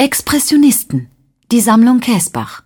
Expressionisten. Die Sammlung Kaesbach.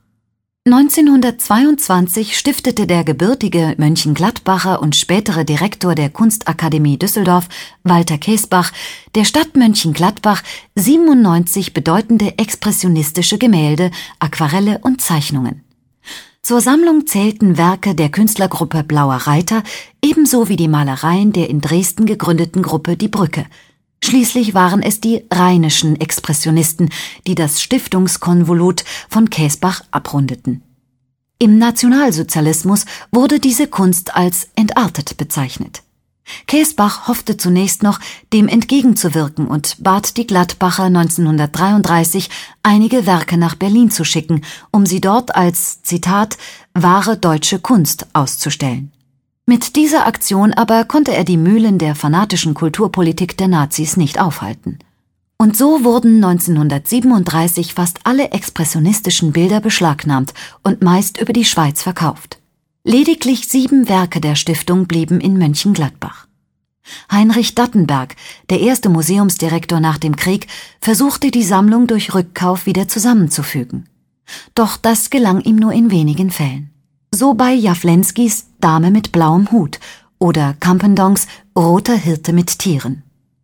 1922 stiftete der gebürtige Mönchengladbacher und spätere Direktor der Kunstakademie Düsseldorf, Walter Kaesbach, der Stadt Mönchengladbach 97 bedeutende expressionistische Gemälde, Aquarelle und Zeichnungen. Zur Sammlung zählten Werke der Künstlergruppe Blauer Reiter, ebenso wie die Malereien der in Dresden gegründeten Gruppe Die Brücke. Schließlich waren es die rheinischen Expressionisten, die das Stiftungskonvolut von Kaesbach abrundeten. Im Nationalsozialismus wurde diese Kunst als entartet bezeichnet. Kaesbach hoffte zunächst noch, dem entgegenzuwirken und bat die Gladbacher 1933, einige Werke nach Berlin zu schicken, um sie dort als, Zitat, »wahre deutsche Kunst« auszustellen. Mit dieser Aktion aber konnte er die Mühlen der fanatischen Kulturpolitik der Nazis nicht aufhalten. Und so wurden 1937 fast alle expressionistischen Bilder beschlagnahmt und meist über die Schweiz verkauft. Lediglich 7 Werke der Stiftung blieben in Mönchengladbach. Heinrich Dattenberg, der erste Museumsdirektor nach dem Krieg, versuchte die Sammlung durch Rückkauf wieder zusammenzufügen. Doch das gelang ihm nur in wenigen Fällen. So bei Jawlenskis Dame mit blauem Hut oder Campendongs Roter Hirte mit Tieren.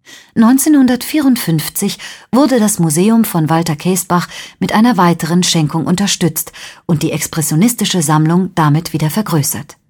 1954 wurde das Museum von Walter Kaesbach mit einer weiteren Schenkung unterstützt und die expressionistische Sammlung damit wieder vergrößert.